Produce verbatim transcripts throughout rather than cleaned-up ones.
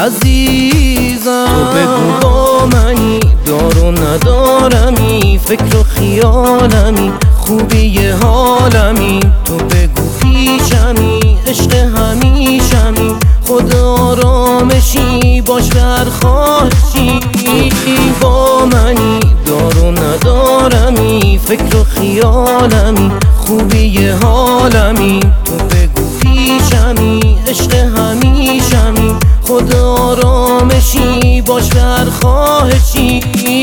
عزیزم. تو بگو با منی، دار و ندارمی، فکر و خیالمی، خوبی حالمی. تو بگو پیشمی، عشق همیشمی، خود آرامشی، باش بر خواهشی. تو با منی، دار و ندارمی، فکر و خیالمی، خوبی حالمی. تو بگو پیشمی، عشق همیشمی، خود آرامشی، باش بر خواهشی.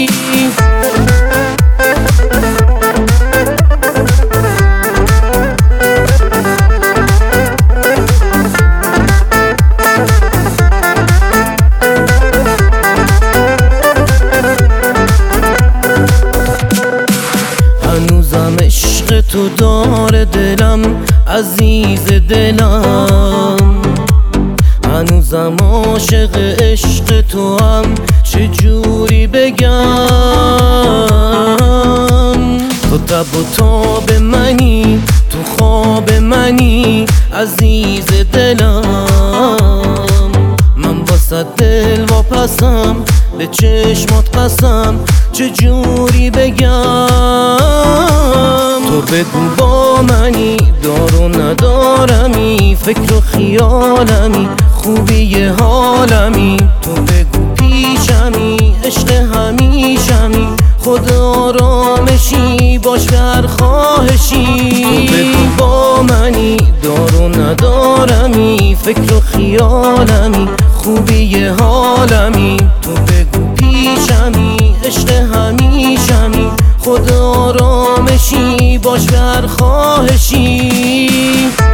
هنوزم عشق تو داره دلم، عزیز دلم. هنوزم عاشق عشق تو هم، چجوری بگم؟ تو تب و تاب منی، تو خواب منی، عزیز دلم. من واسه دل واپسم، به چشمات قسم، چجوری بگم؟ تو بگو با منی، دار و ندارمی، فکر و خیالمی، خوبی حالمی. تو بگو پیشمی، عشق همیشمی، خود آرامشی، باش بر خواهشی. تو بگو با منی، دار و ندارمی، فکر و خیالمی، خوبی حالمی. تو بگو پیشمی، عشق همیشمی، خود آرامشی، باش بر خواهشی.